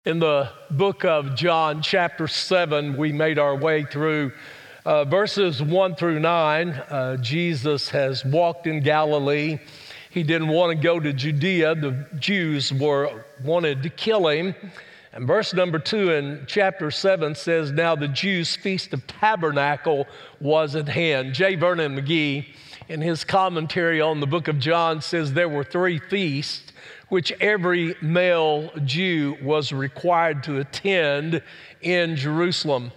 In the book of John, chapter 7, we made our way through verses 1 through 9. Jesus has walked in Galilee. He didn't want to go to Judea. The Jews wanted to kill him. And verse number 2 in chapter 7 says, "Now the Jews' feast of tabernacle was at hand." J. Vernon McGee, in his commentary on the book of John, says there were three feasts which every male Jew was required to attend in Jerusalem.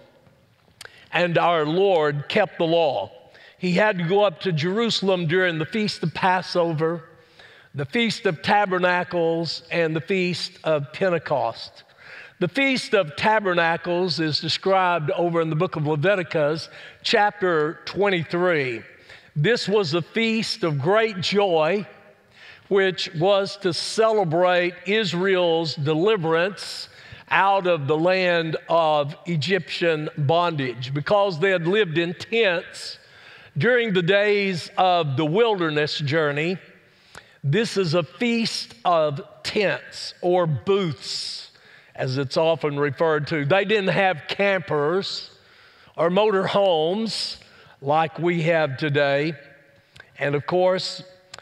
And our Lord kept the law. He had to go up to Jerusalem during the Feast of Passover, the Feast of Tabernacles, and the Feast of Pentecost. The Feast of Tabernacles is described over in the book of Leviticus, chapter 23. This was a feast of great joy, which was to celebrate Israel's deliverance out of the land of Egyptian bondage. Because they had lived in tents during the days of the wilderness journey, this is a feast of tents or booths, as it's often referred to. They didn't have campers or motor homes like we have today. And of course,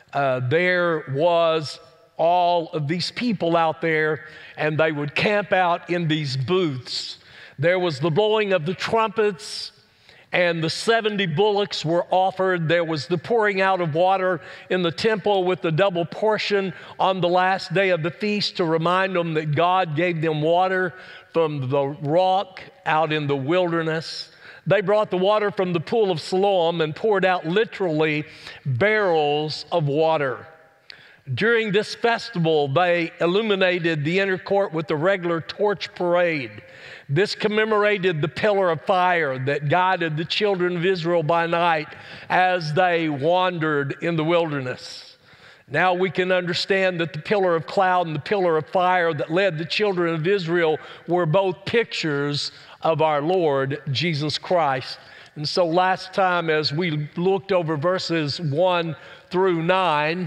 there was all of these people out there, and they would camp out in these booths. There was the blowing of the trumpets, and the 70 bullocks were offered. There was the pouring out of water in the temple with the double portion on the last day of the feast to remind them that God gave them water from the rock out in the wilderness. They brought the water from the pool of Siloam and poured out literally barrels of water. During this festival, they illuminated the inner court with the regular torch parade. This commemorated the pillar of fire that guided the children of Israel by night as they wandered in the wilderness. Now we can understand that the pillar of cloud and the pillar of fire that led the children of Israel were both pictures of our Lord Jesus Christ. And so last time, as we looked over verses 1 through 9,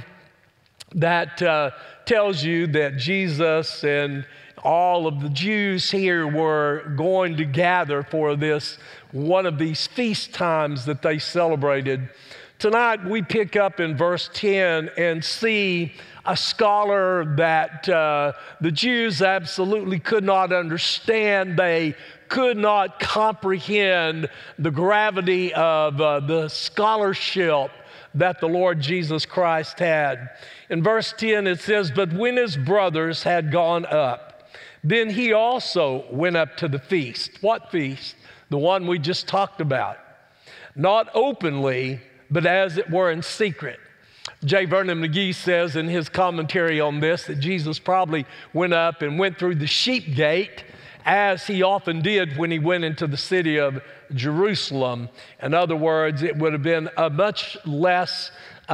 that tells you that Jesus and all of the Jews here were going to gather for this, one of these feast times that they celebrated. Tonight we pick up in verse 10 and see a scholar that the Jews absolutely could not understand. They could not comprehend the gravity of the scholarship that the Lord Jesus Christ had. In verse 10 it says, "But when his brothers had gone up, then he also went up to the feast." What feast? The one we just talked about. "Not openly, but as it were in secret." J. Vernon McGee says in his commentary on this that Jesus probably went up and went through the sheep gate, as he often did when he went into the city of Jerusalem. In other words, it would have been a much less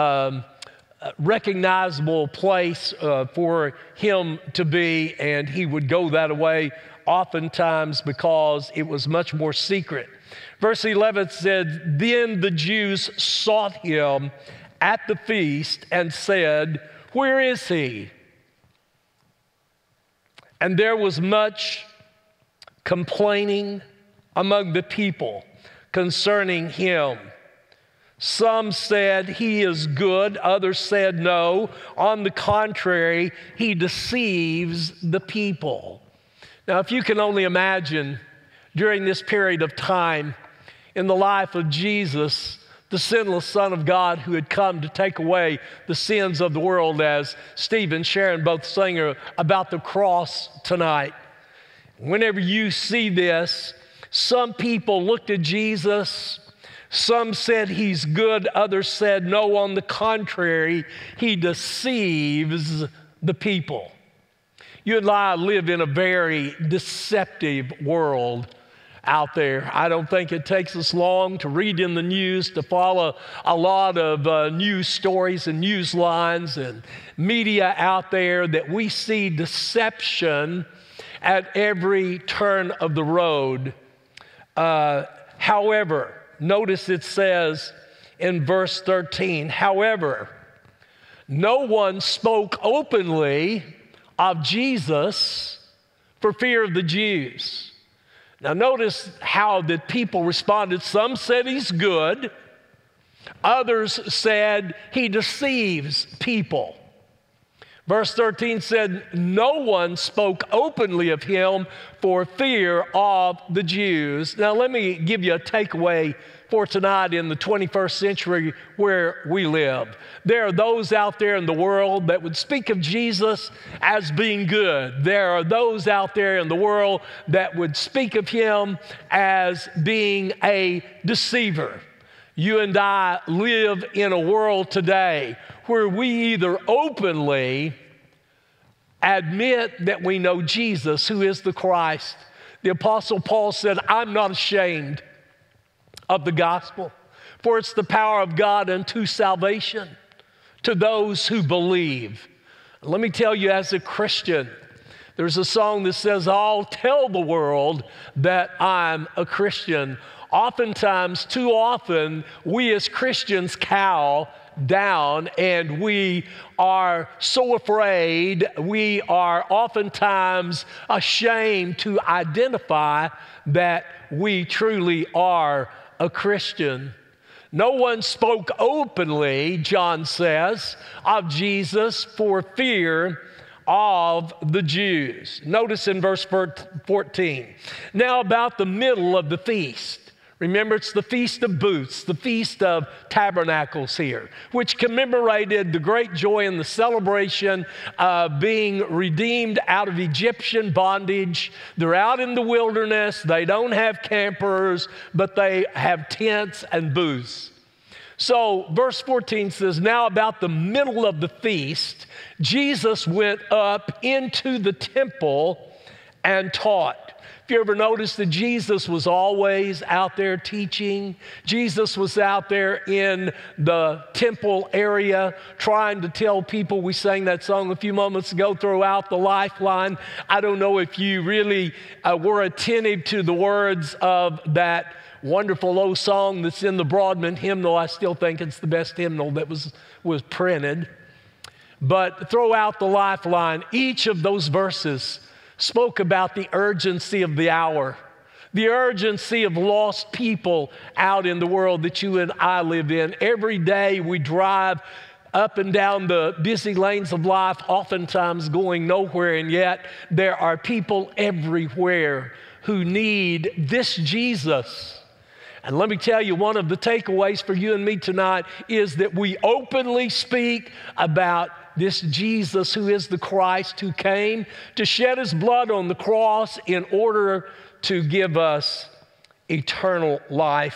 recognizable place for him to be, and he would go that way oftentimes because it was much more secret. Verse 11 said, "Then the Jews sought him at the feast and said, 'Where is he?' And there was much complaining among the people concerning him. Some said, 'He is good.' Others said, 'No. On the contrary, he deceives the people.'" Now, if you can only imagine during this period of time in the life of Jesus, the sinless Son of God who had come to take away the sins of the world, as Steve and Sharon both sang about the cross tonight. Whenever you see this, some people looked at Jesus. Some said he's good. Others said, no, on the contrary, he deceives the people. You and I live in a very deceptive world out there. I don't think it takes us long to read in the news, to follow a lot of news stories and news lines and media out there, that we see deception at every turn of the road. However, notice it says in verse 13, "However, no one spoke openly of Jesus for fear of the Jews. Now notice how the people responded. Some said he's good. Others said he deceives people. Verse 13 said, no one spoke openly of him for fear of the Jews. Now let me give you a takeaway for tonight in the 21st century where we live. There are those out there in the world that would speak of Jesus as being good. There are those out there in the world that would speak of him as being a deceiver. You and I live in a world today where we either openly admit that we know Jesus, who is the Christ. The Apostle Paul said, I'm not ashamed of the gospel, for it's the power of God unto salvation to those who believe. Let me tell you, as a Christian, there's a song that says, I'll tell the world that I'm a Christian. Oftentimes, too often, we as Christians cower down and we are so afraid, we are oftentimes ashamed to identify that we truly are a Christian. No one spoke openly, John says, of Jesus for fear of the Jews. Notice in verse 14. Now about the middle of the feast. Remember, it's the Feast of Booths, the Feast of Tabernacles here, which commemorated the great joy and the celebration of being redeemed out of Egyptian bondage. They're out in the wilderness. They don't have campers, but they have tents and booths. So verse 14 says, now about the middle of the feast, Jesus went up into the temple and taught. If you ever noticed that Jesus was always out there teaching, Jesus was out there in the temple area trying to tell people, we sang that song a few moments ago, throughout the lifeline. I don't know if you really were attentive to the words of that wonderful old song that's in the Broadman hymnal. I still think it's the best hymnal that was printed. But throughout the lifeline, each of those verses spoke about the urgency of the hour, the urgency of lost people out in the world that you and I live in. Every day we drive up and down the busy lanes of life, oftentimes going nowhere, and yet there are people everywhere who need this Jesus. And let me tell you, one of the takeaways for you and me tonight is that we openly speak about this Jesus who is the Christ, who came to shed his blood on the cross in order to give us eternal life.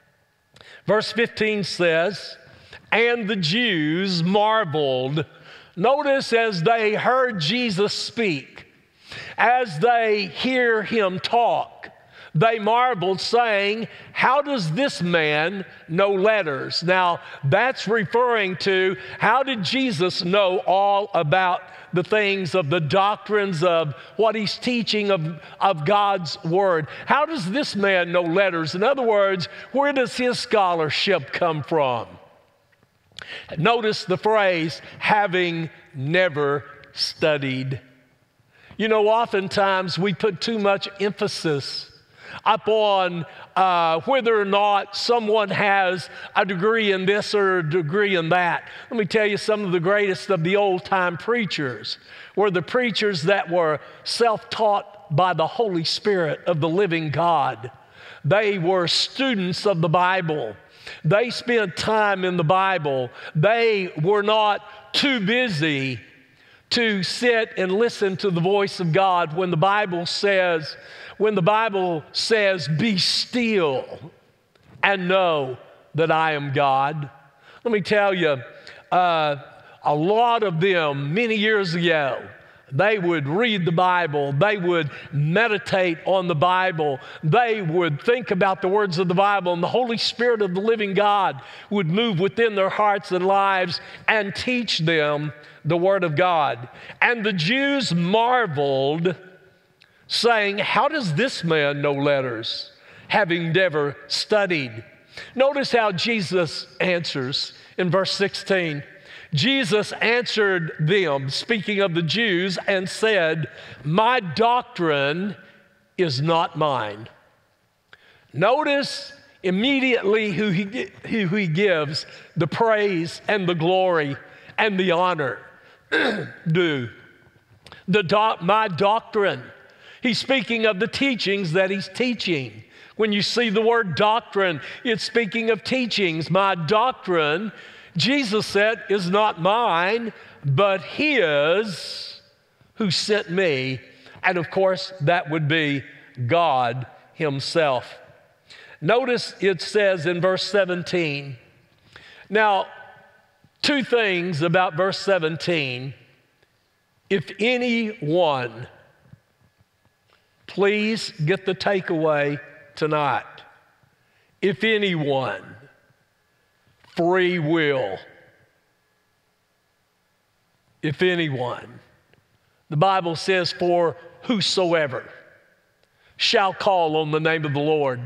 Verse 15 says, and the Jews marveled. Notice, as they heard Jesus speak, as they hear him talk, they marveled, saying, how does this man know letters? Now, that's referring to, how did Jesus know all about the things of the doctrines of what he's teaching of God's word? How does this man know letters? In other words, where does his scholarship come from? Notice the phrase, having never studied. You know, oftentimes we put too much emphasis upon whether or not someone has a degree in this or a degree in that. Let me tell you, some of the greatest of the old-time preachers were the preachers that were self-taught by the Holy Spirit of the living God. They were students of the Bible. They spent time in the Bible. They were not too busy to sit and listen to the voice of God when the Bible says, be still and know that I am God. Let me tell you, a lot of them many years ago, they would read the Bible. They would meditate on the Bible. They would think about the words of the Bible, and the Holy Spirit of the living God would move within their hearts and lives and teach them the Word of God. And the Jews marveled, saying, how does this man know letters, having never studied? Notice how Jesus answers in verse 16. Jesus answered them, speaking of the Jews, and said, "My doctrine is not mine." Notice immediately who he gives the praise and the glory and the honor due. My doctrine. He's speaking of the teachings that he's teaching. When you see the word doctrine, it's speaking of teachings. My doctrine, Jesus said, is not mine, but his who sent me. And of course, that would be God himself. Notice it says in verse 17. Now, two things about verse 17. If anyone, please get the takeaway tonight. If anyone, free will. If anyone. The Bible says, for whosoever shall call on the name of the Lord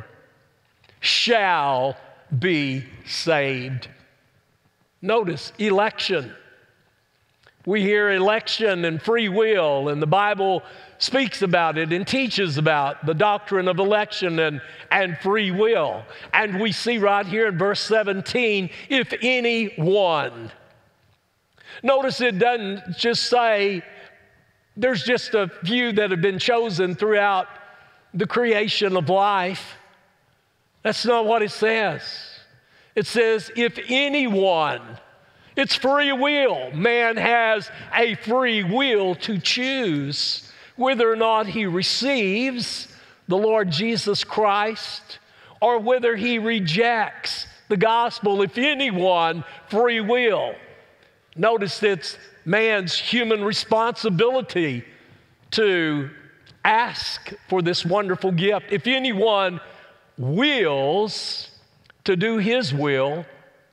shall be saved. Notice election. We hear election and free will, and the Bible speaks about it and teaches about the doctrine of election and free will. And we see right here in verse 17, if anyone. Notice it doesn't just say there's just a few that have been chosen throughout the creation of life. That's not what it says. It says, if anyone. It's free will. Man has a free will to choose whether or not he receives the Lord Jesus Christ or whether he rejects the gospel. If anyone, free will. Notice it's man's human responsibility to ask for this wonderful gift. If anyone wills to do his will,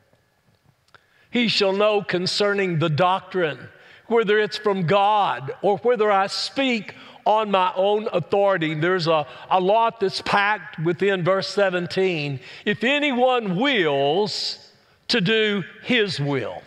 he shall know concerning the doctrine, whether it's from God or whether I speak on my own authority. There's a lot that's packed within verse 17. If anyone wills to do his will.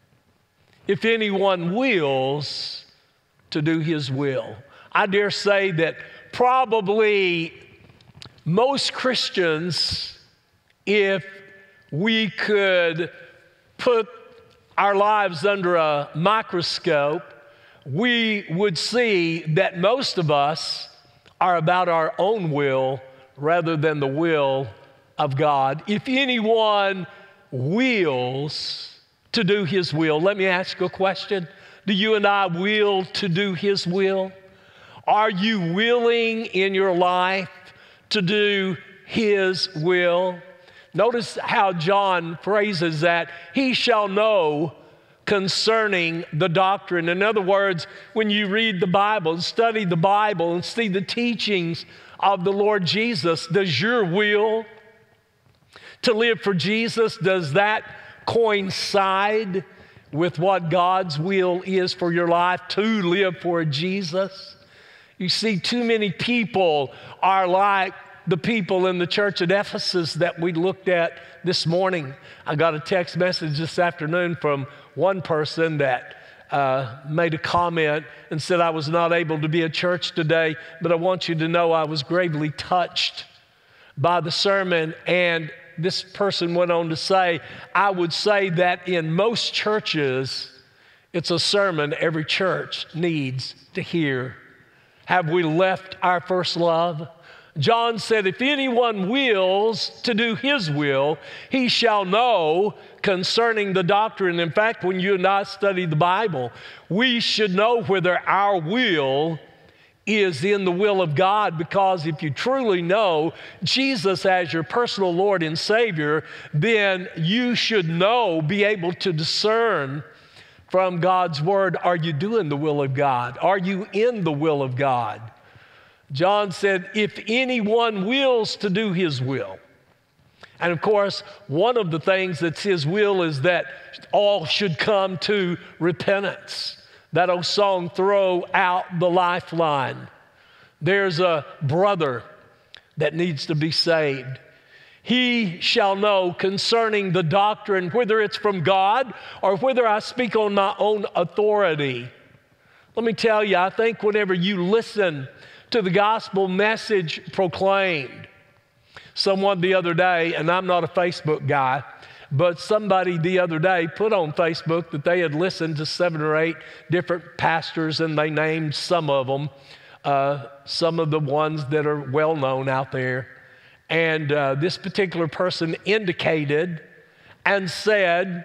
If anyone wills to do his will. I dare say that probably most Christians, if we could put our lives under a microscope, we would see that most of us are about our own will rather than the will of God. If anyone wills to do his will, let me ask you a question. Do you and I will to do his will? Are you willing in your life to do his will? Notice how John phrases that. He shall know concerning the doctrine. In other words, when you read the Bible and study the Bible and see the teachings of the Lord Jesus, does your will to live for Jesus, does that coincide with what God's will is for your life, to live for Jesus? You see, too many people are like the people in the church at Ephesus that we looked at this morning. I got a text message this afternoon from one person that made a comment and said, I was not able to be at church today, but I want you to know I was gravely touched by the sermon. And this person went on to say, I would say that in most churches, it's a sermon every church needs to hear. Have we left our first love? John said, if anyone wills to do his will, he shall know concerning the doctrine. In fact, when you and I study the Bible, we should know whether our will is in the will of God, because if you truly know Jesus as your personal Lord and Savior, then you should know, be able to discern from God's Word, are you doing the will of God? Are you in the will of God? John said, if anyone wills to do his will. And of course, one of the things that's his will is that all should come to repentance. That old song, throw out the lifeline. There's a brother that needs to be saved. he shall know concerning the doctrine, whether it's from God or whether I speak on my own authority. Let me tell you, I think whenever you listen to the gospel message proclaimed, someone the other day, and I'm not a Facebook guy, but somebody the other day put on Facebook that they had listened to 7 or 8 different pastors, and they named some of them, some of the ones that are well known out there. And this particular person indicated and said,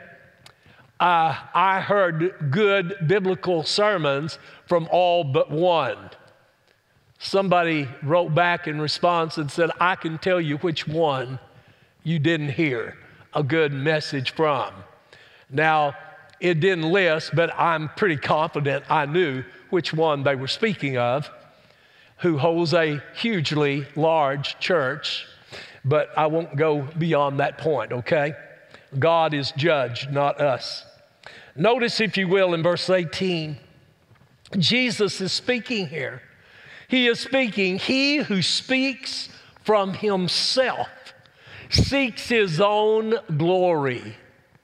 I heard good biblical sermons from all but one. Somebody wrote back in response and said, I can tell you which one you didn't hear a good message from. Now, it didn't list, but I'm pretty confident I knew which one they were speaking of, who holds a hugely large church, but I won't go beyond that point, okay? God is judge, not us. Notice, if you will, in verse 18, Jesus is speaking here. He is speaking, he who speaks from himself seeks his own glory.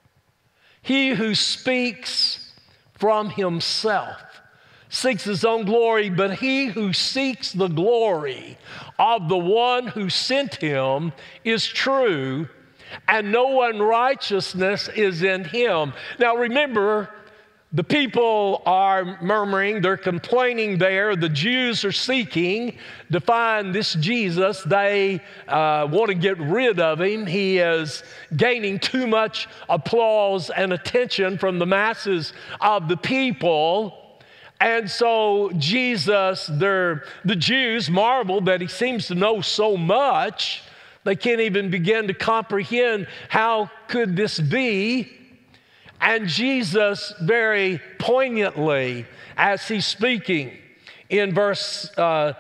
He who speaks from himself seeks his own glory, but he who seeks the glory of the one who sent him is true, and no unrighteousness is in him. Now remember, the people are murmuring, they're complaining there. The Jews are seeking to find this Jesus. They want to get rid of him. He is gaining too much applause and attention from the masses of the people. And so Jesus, the Jews marvel that he seems to know so much. They can't even begin to comprehend how could this be. And Jesus very poignantly, as he's speaking in verse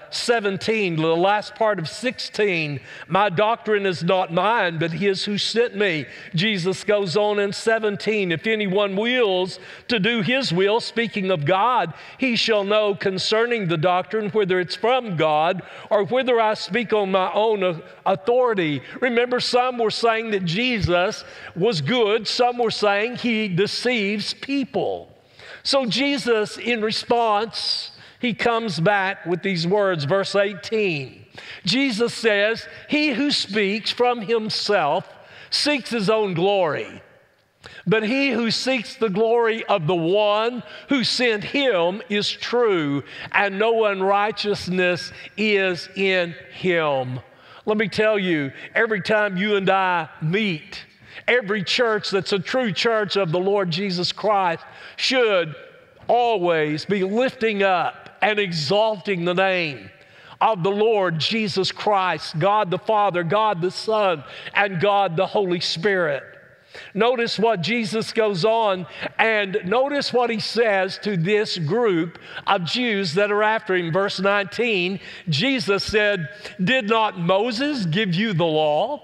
17, the last part of 16, my doctrine is not mine, but his who sent me. Jesus goes on in 17, if anyone wills to do his will, speaking of God, he shall know concerning the doctrine, whether it's from God or whether I speak on my own authority. Remember, some were saying that Jesus was good. Some were saying he deceives people. So Jesus, in response, he comes back with these words, verse 18. Jesus says, he who speaks from himself seeks his own glory, but he who seeks the glory of the one who sent him is true, and no unrighteousness is in him. Let me tell you, every time you and I meet, every church that's a true church of the Lord Jesus Christ should always be lifting up and exalting the name of the Lord Jesus Christ, God the Father, God the Son, and God the Holy Spirit. Notice what Jesus goes on, and notice what he says to this group of Jews that are after him. Verse 19, Jesus said, did not Moses give you the law?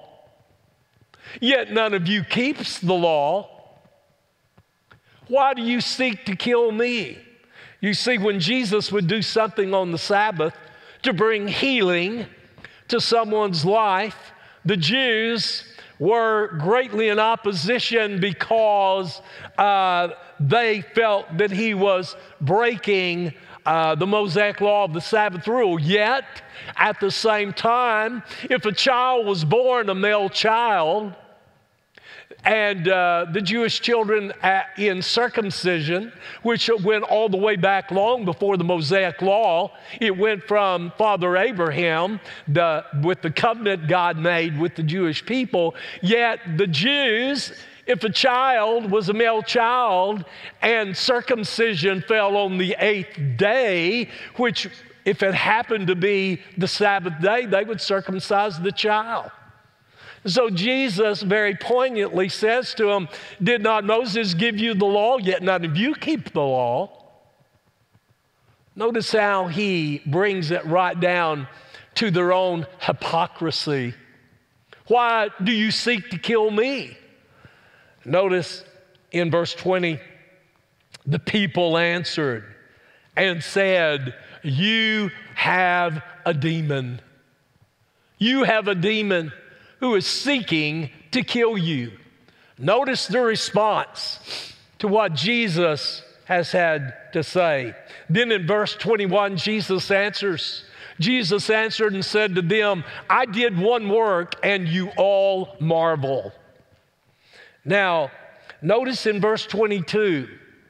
Yet none of you keeps the law. Why do you seek to kill me? You see, when Jesus would do something on the Sabbath to bring healing to someone's life, the Jews were greatly in opposition because they felt that he was breaking the Mosaic law of the Sabbath rule. Yet, at the same time, if a child was born, a male child, and the Jewish children in circumcision, which went all the way back long before the Mosaic law, it went from Father Abraham with the covenant God made with the Jewish people. Yet the Jews, if a child was a male child and circumcision fell on the 8th day, which if it happened to be the Sabbath day, they would circumcise the child. So Jesus very poignantly says to him, did not Moses give you the law? Yet none of you keep the law. Notice how he brings it right down to their own hypocrisy. Why do you seek to kill me? Notice in verse 20, the people answered and said, you have a demon. You have a demon. who is seeking to kill you. Notice the response to what Jesus has had to say. Then in verse 21, Jesus answers. Jesus answered and said to them, I did one work, and you all marvel. Now, notice in verse 22,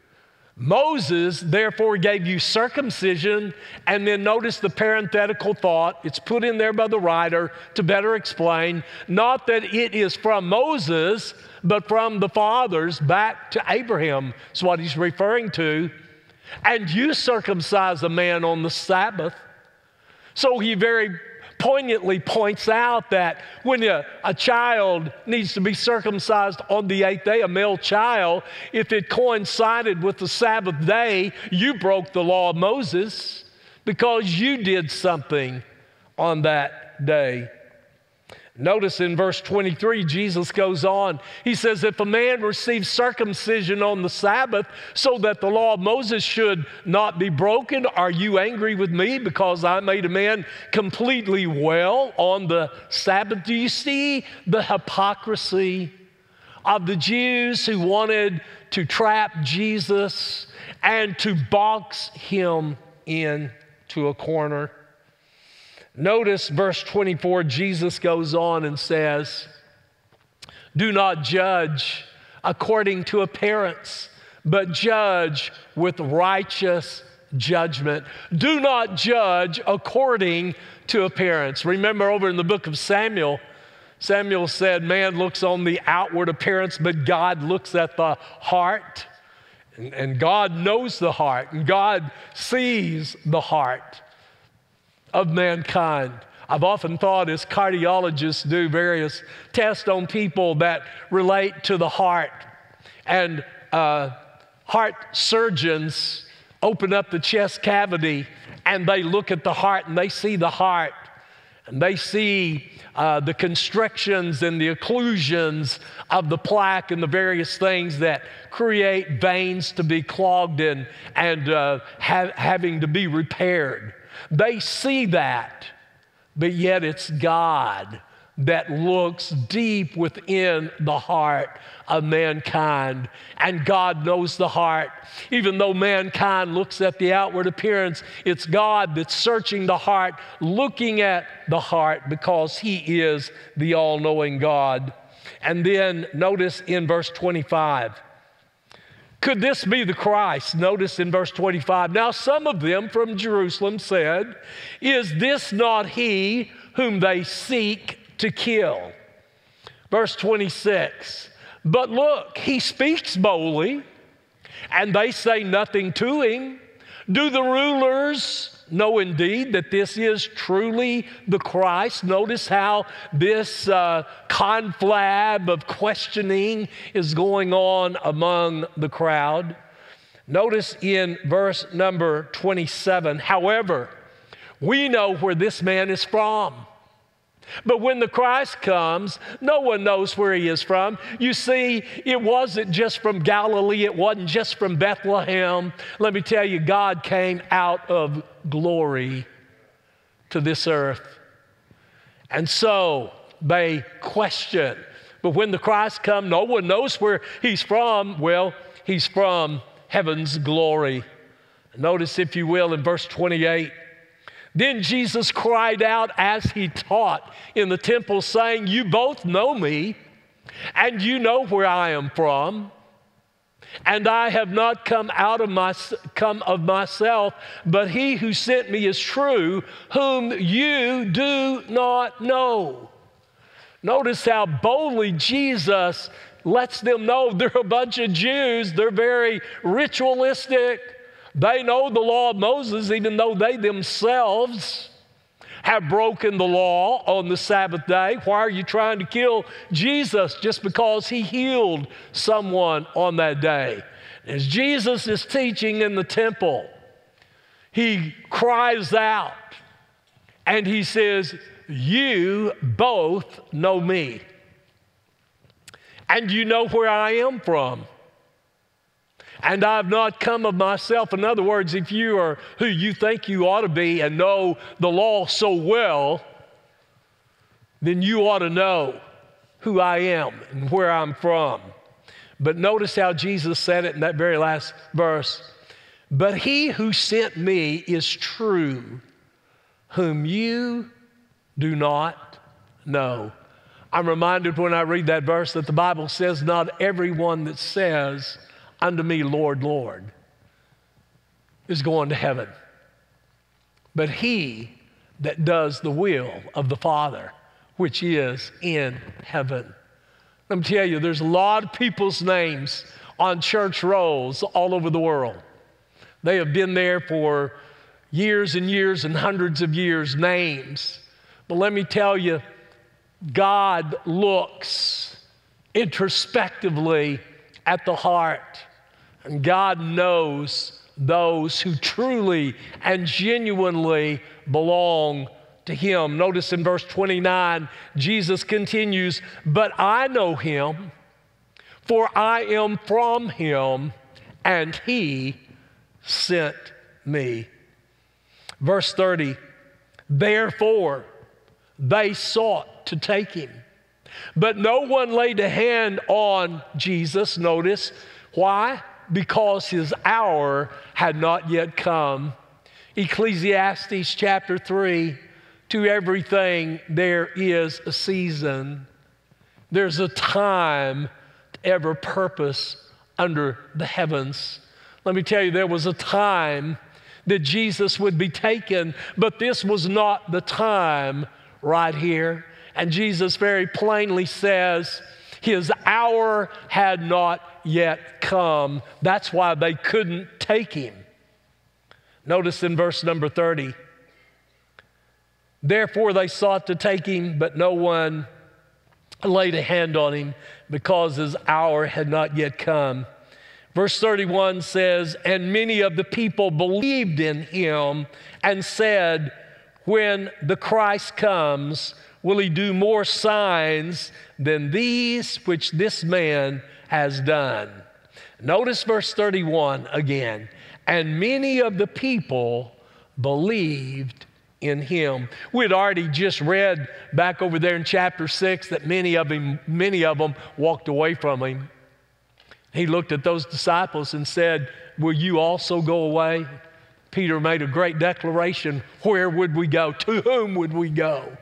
Moses therefore gave you circumcision, and then notice the parenthetical thought. It's put in there by the writer to better explain, not that it is from Moses, but from the fathers back to Abraham. That's what he's referring to. And you circumcise a man on the Sabbath. So he very poignantly points out that when a child needs to be circumcised on the 8th day, a male child, if it coincided with the Sabbath day, you broke the law of Moses because you did something on that day. Notice in verse 23, Jesus goes on. He says, if a man receives circumcision on the Sabbath so that the law of Moses should not be broken, are you angry with me because I made a man completely well on the Sabbath? Do you see the hypocrisy of the Jews who wanted to trap Jesus and to box him into a corner? Notice verse 24, Jesus goes on and says, do not judge according to appearance, but judge with righteous judgment. Do not judge according to appearance. Remember over in the book of Samuel, Samuel said, man looks on the outward appearance, but God looks at the heart. And God knows the heart, and God sees the heart of mankind. I've often thought as cardiologists do various tests on people that relate to the heart. And heart surgeons open up the chest cavity and they look at the heart and they see the heart. And they see the constrictions and the occlusions of the plaque and the various things that create veins to be clogged and having to be repaired. They see that, but yet it's God that looks deep within the heart of mankind. And God knows the heart. Even though mankind looks at the outward appearance, it's God that's searching the heart, looking at the heart, because He is the all-knowing God. And then notice in verse 25, could this be the Christ? Notice in verse 25, now some of them from Jerusalem said, is this not He whom they seek to kill? Verse 26, but look, He speaks boldly, and they say nothing to Him. Do the rulers know indeed that this is truly the Christ? Notice how this conflab of questioning is going on among the crowd. Notice in verse number 27, however, we know where this man is from. But when the Christ comes, no one knows where He is from. You see, it wasn't just from Galilee. It wasn't just from Bethlehem. Let me tell you, God came out of glory to this earth. And so they question. But when the Christ comes, no one knows where He's from. Well, He's from heaven's glory. Notice, if you will, in verse 28, then Jesus cried out as He taught in the temple, saying, you both know me, and you know where I am from. And I have not come of myself, but He who sent me is true, whom you do not know. Notice how boldly Jesus lets them know they're a bunch of Jews. They're very ritualistic. They know the law of Moses, even though they themselves have broken the law on the Sabbath day. Why are you trying to kill Jesus just because He healed someone on that day? As Jesus is teaching in the temple, He cries out and He says, you both know me, and you know where I am from. And I've not come of myself. In other words, if you are who you think you ought to be and know the law so well, then you ought to know who I am and where I'm from. But notice how Jesus said it in that very last verse. But he who sent me is true, whom you do not know. I'm reminded when I read that verse that the Bible says, not everyone that says unto me, Lord, Lord, is going to heaven, but he that does the will of the Father, which is in heaven. Let me tell you, there's a lot of people's names on church rolls all over the world. They have been there for years and years and hundreds of years, names. But let me tell you, God looks introspectively at the heart, and God knows those who truly and genuinely belong to him. Notice in verse 29, Jesus continues, but I know him, for I am from him, and he sent me. Verse 30, therefore they sought to take him, but no one laid a hand on Jesus. Notice, why? Because his hour had not yet come. Ecclesiastes chapter 3, to everything there is a season. There's a time to every purpose under the heavens. Let me tell you, there was a time that Jesus would be taken, but this was not the time right here. And Jesus very plainly says his hour had not yet come. That's why they couldn't take him. Notice in verse number 30, therefore they sought to take him, but no one laid a hand on him because his hour had not yet come. Verse 31 says, and many of the people believed in him and said, when the Christ comes, will he do more signs than these which this man has done? Notice verse 31 again. And many of the people believed in him. We had already just read back over there in chapter 6 that many of them walked away from him. He looked at those disciples and said, will you also go away? Peter made a great declaration. Where would we go? To whom would we go?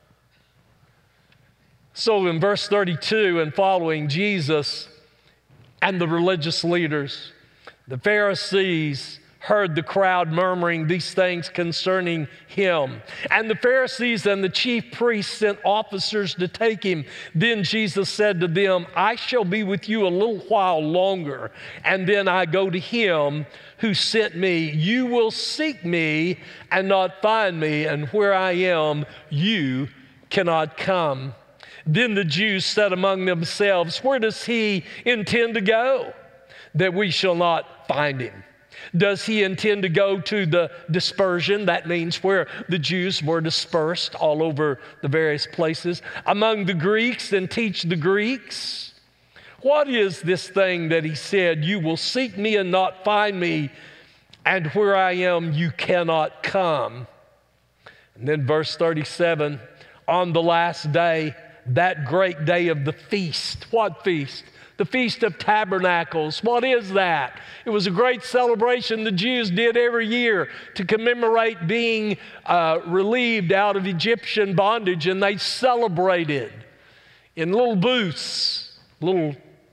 So in verse 32 and following, Jesus and the religious leaders, the Pharisees, heard the crowd murmuring these things concerning him. And the Pharisees and the chief priests sent officers to take him. Then Jesus said to them, I shall be with you a little while longer, and then I go to him who sent me. You will seek me and not find me, and where I am, you cannot come. Then the Jews said among themselves, where does he intend to go, that we shall not find him? Does he intend to go to the dispersion? That means where the Jews were dispersed all over the various places, among the Greeks, and teach the Greeks? What is this thing that he said, you will seek me and not find me, and where I am you cannot come? And then verse 37, on the last day, that great day of the feast. What feast? The Feast of Tabernacles. What is that? It was a great celebration the Jews did every year to commemorate being relieved out of Egyptian bondage, and they celebrated in little booths, little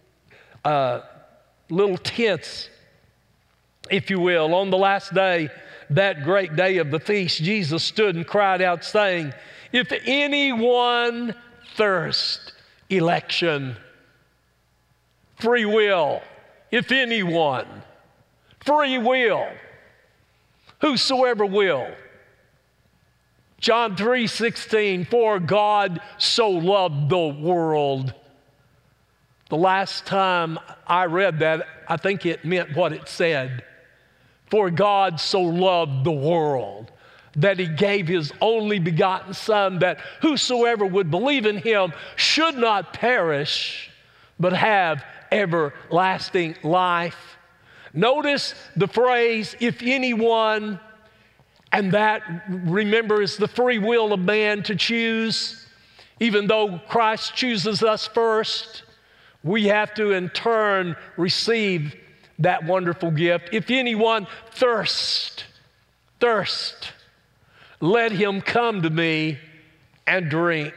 tents, if you will. On the last day, that great day of the feast, Jesus stood and cried out, saying, if anyone thirst, election, free will, if anyone, free will, whosoever will. John 3:16, for God so loved the world. The last time I read that, I think it meant what it said. For God so loved the world that he gave his only begotten Son, that whosoever would believe in him should not perish, but have everlasting life. Notice the phrase, if anyone, and that, remember, is the free will of man to choose. Even though Christ chooses us first, we have to in turn receive that wonderful gift. If anyone thirst, let him come to me and drink.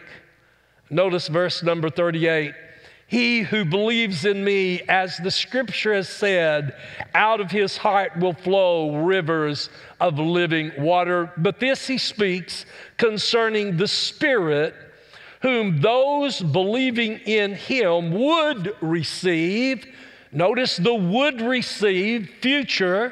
Notice verse number 38. He who believes in me, as the scripture has said, out of his heart will flow rivers of living water. But this he speaks concerning the Spirit, whom those believing in him would receive. Notice the would receive, future,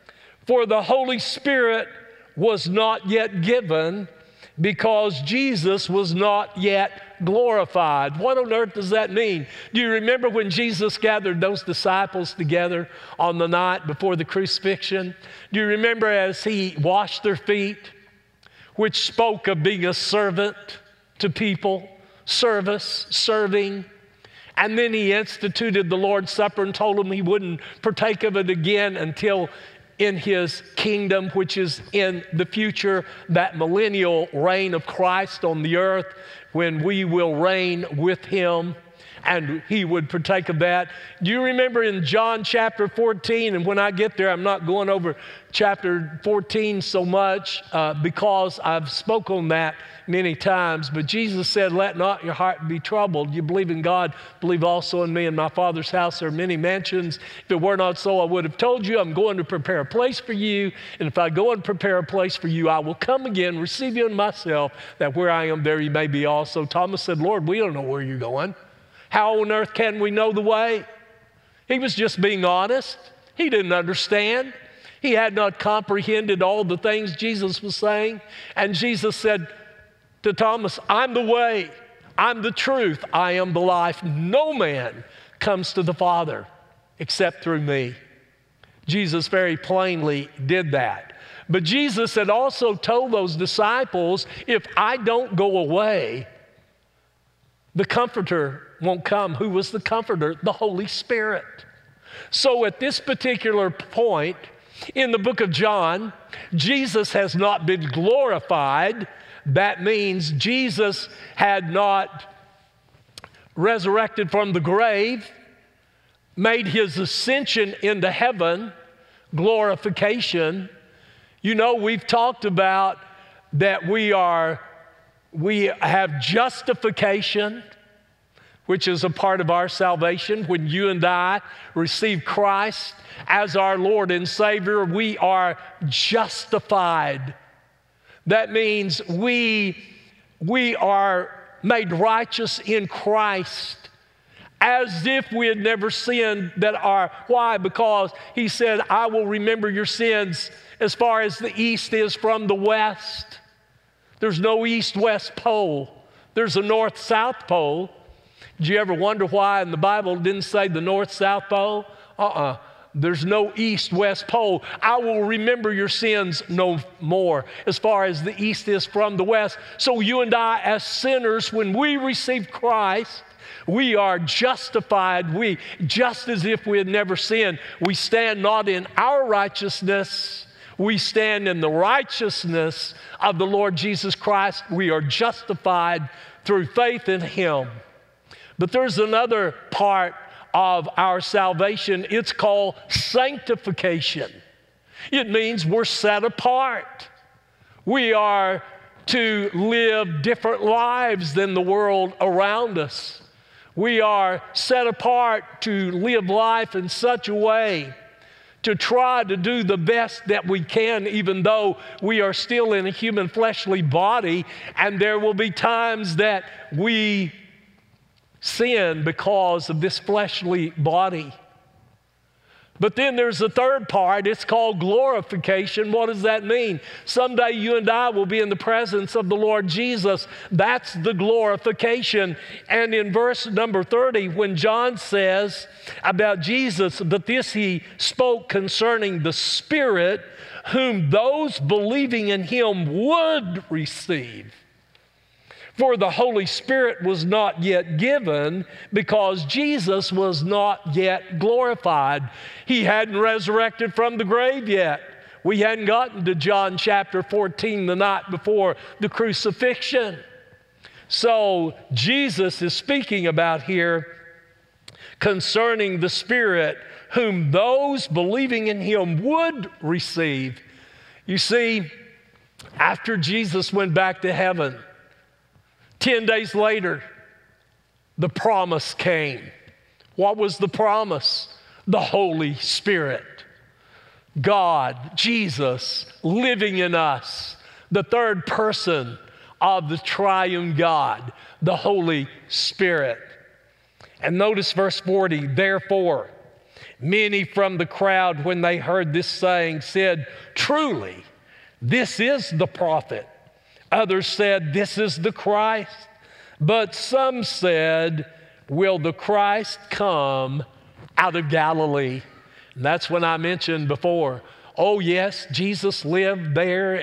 for the Holy Spirit was not yet given because Jesus was not yet glorified. What on earth does that mean? Do you remember when Jesus gathered those disciples together on the night before the crucifixion? Do you remember as he washed their feet, which spoke of being a servant to people, service, serving? And then he instituted the Lord's Supper and told them he wouldn't partake of it again until in his kingdom, which is in the future, that millennial reign of Christ on the earth, when we will reign with him, and he would partake of that. Do you remember in John chapter 14, and when I get there, I'm not going over chapter 14 so much because I've spoken on that many times, but Jesus said, let not your heart be troubled. You believe in God, believe also in me. In my Father's house there are many mansions. If it were not so, I would have told you. I'm going to prepare a place for you, and if I go and prepare a place for you, I will come again, receive you in myself, that where I am, there you may be also. Thomas said, Lord, we don't know where you're going. How on earth can we know the way? He was just being honest. He didn't understand. He had not comprehended all the things Jesus was saying. And Jesus said to Thomas, I'm the way, I'm the truth, I am the life. No man comes to the Father except through me. Jesus very plainly did that. But Jesus had also told those disciples, if I don't go away, the Comforter won't come. Who was the Comforter? The Holy Spirit. So at this particular point in the book of John, Jesus has not been glorified. That means Jesus had not resurrected from the grave, made his ascension into heaven, glorification. You know, we've talked about that we have justification, which is a part of our salvation. When you and I receive Christ as our Lord and Savior, we are justified. That means we are made righteous in Christ as if we had never sinned. Why? Because he said, I will remember your sins as far as the east is from the west. There's no east-west pole. There's a north-south pole. Did you ever wonder why in the Bible it didn't say the north-south pole? There's no east-west pole. I will remember your sins no more as far as the east is from the west. So you and I as sinners, when we receive Christ, we are justified. We, just as if we had never sinned, we stand not in our righteousness, we stand in the righteousness of the Lord Jesus Christ. We are justified through faith in him. But there's another part of our salvation. It's called sanctification. It means we're set apart. We are to live different lives than the world around us. We are set apart to live life in such a way to try to do the best that we can, even though we are still in a human fleshly body, and there will be times that we sin because of this fleshly body. But then there's a third part. It's called glorification. What does that mean? Someday you and I will be in the presence of the Lord Jesus. That's the glorification. And in verse number 30, when John says about Jesus, that this he spoke concerning the Spirit, whom those believing in him would receive. For the Holy Spirit was not yet given because Jesus was not yet glorified. He hadn't resurrected from the grave yet. We hadn't gotten to John chapter 14 the night before the crucifixion. So Jesus is speaking about here concerning the Spirit whom those believing in him would receive. You see, after Jesus went back to heaven, 10 days later, the promise came. What was the promise? The Holy Spirit. God, Jesus, living in us, the third person of the triune God, the Holy Spirit. And notice verse 40, therefore, many from the crowd, when they heard this saying, said, truly, this is the prophet. Others said, this is the Christ. But some said, will the Christ come out of Galilee? And that's when I mentioned before, oh yes, Jesus lived there,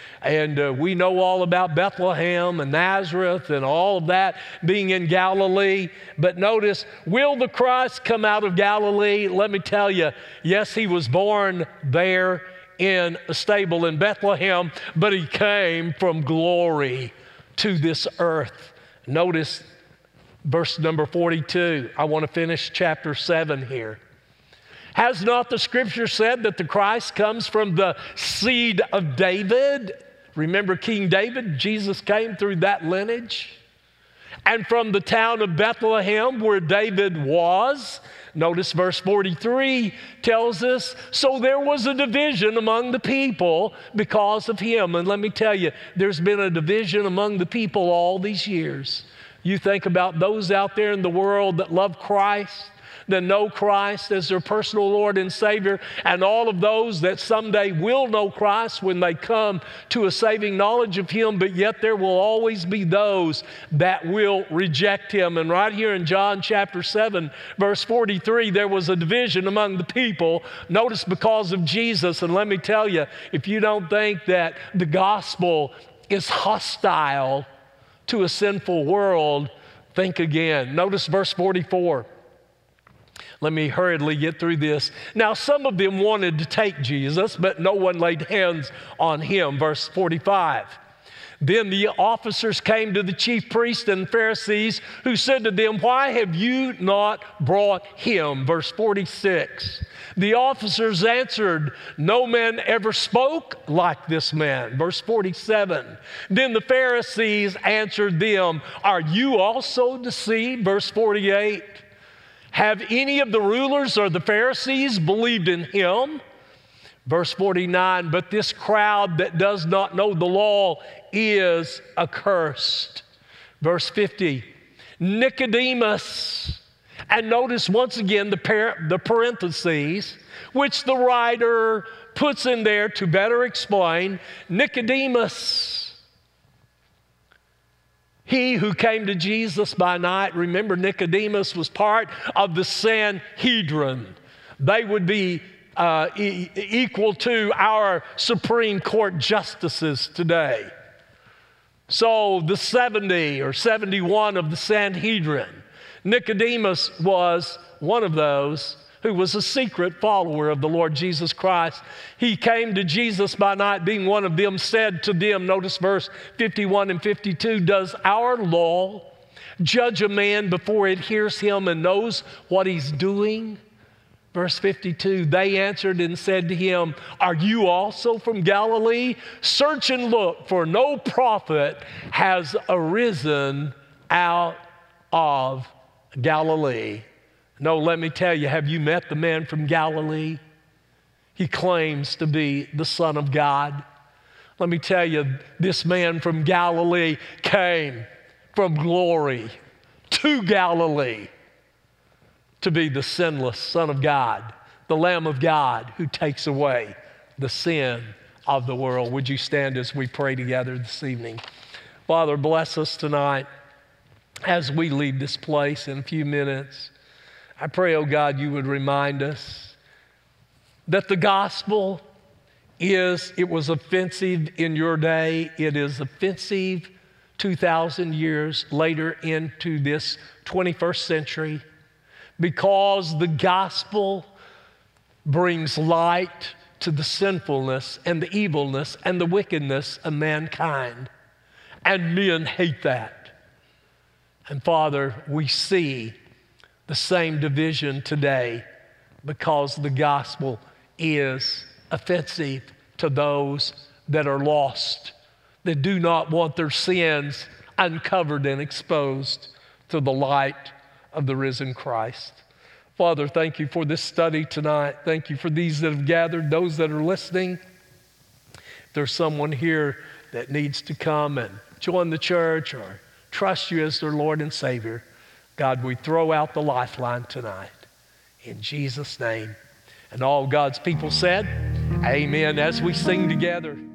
and we know all about Bethlehem and Nazareth and all of that being in Galilee. But notice, will the Christ come out of Galilee? Let me tell you, yes, he was born there in a stable in Bethlehem, but he came from glory to this earth. Notice verse number 42. I want to finish chapter 7 here. Has not the Scripture said that the Christ comes from the seed of David? Remember King David? Jesus came through that lineage. And from the town of Bethlehem where David was. Notice verse 43 tells us, so there was a division among the people because of him. And let me tell you, there's been a division among the people all these years. You think about those out there in the world that love Christ, that know Christ as their personal Lord and Savior, and all of those that someday will know Christ when they come to a saving knowledge of him, but yet there will always be those that will reject him. And right here in John chapter 7, verse 43, there was a division among the people. Notice because of Jesus. And let me tell you, if you don't think that the gospel is hostile to a sinful world, think again. Notice verse 44. Let me hurriedly get through this. Now, some of them wanted to take Jesus, but no one laid hands on him. Verse 45. Then the officers came to the chief priests and Pharisees, who said to them, why have you not brought him? Verse 46. The officers answered, no man ever spoke like this man. Verse 47. Then the Pharisees answered them, are you also deceived? Verse 48. Have any of the rulers or the Pharisees believed in him? Verse 49, but this crowd that does not know the law is accursed. Verse 50, Nicodemus. And notice once again the parentheses, which the writer puts in there to better explain. Nicodemus, he who came to Jesus by night. Remember, Nicodemus was part of the Sanhedrin. They would be equal to our Supreme Court justices today. So the 70 or 71 of the Sanhedrin, Nicodemus was one of those who was a secret follower of the Lord Jesus Christ. He came to Jesus by night, being one of them, said to them, notice verse 51 and 52, does our law judge a man before it hears him and knows what he's doing? Verse 52, they answered and said to him, are you also from Galilee? Search and look, for no prophet has arisen out of Galilee. No, let me tell you, have you met the man from Galilee? He claims to be the Son of God. Let me tell you, this man from Galilee came from glory to Galilee to be the sinless Son of God, the Lamb of God who takes away the sin of the world. Would you stand as we pray together this evening? Father, bless us tonight as we leave this place in a few minutes. I pray, oh God, you would remind us that the gospel it was offensive in your day. It is offensive 2,000 years later into this 21st century because the gospel brings light to the sinfulness and the evilness and the wickedness of mankind. And men hate that. And Father, we see the same division today because the gospel is offensive to those that are lost, that do not want their sins uncovered and exposed to the light of the risen Christ. Father, thank you for this study tonight. Thank you for these that have gathered, those that are listening. If there's someone here that needs to come and join the church or trust you as their Lord and Savior, God, we throw out the lifeline tonight. In Jesus' name. And all God's people said, amen, as we sing together.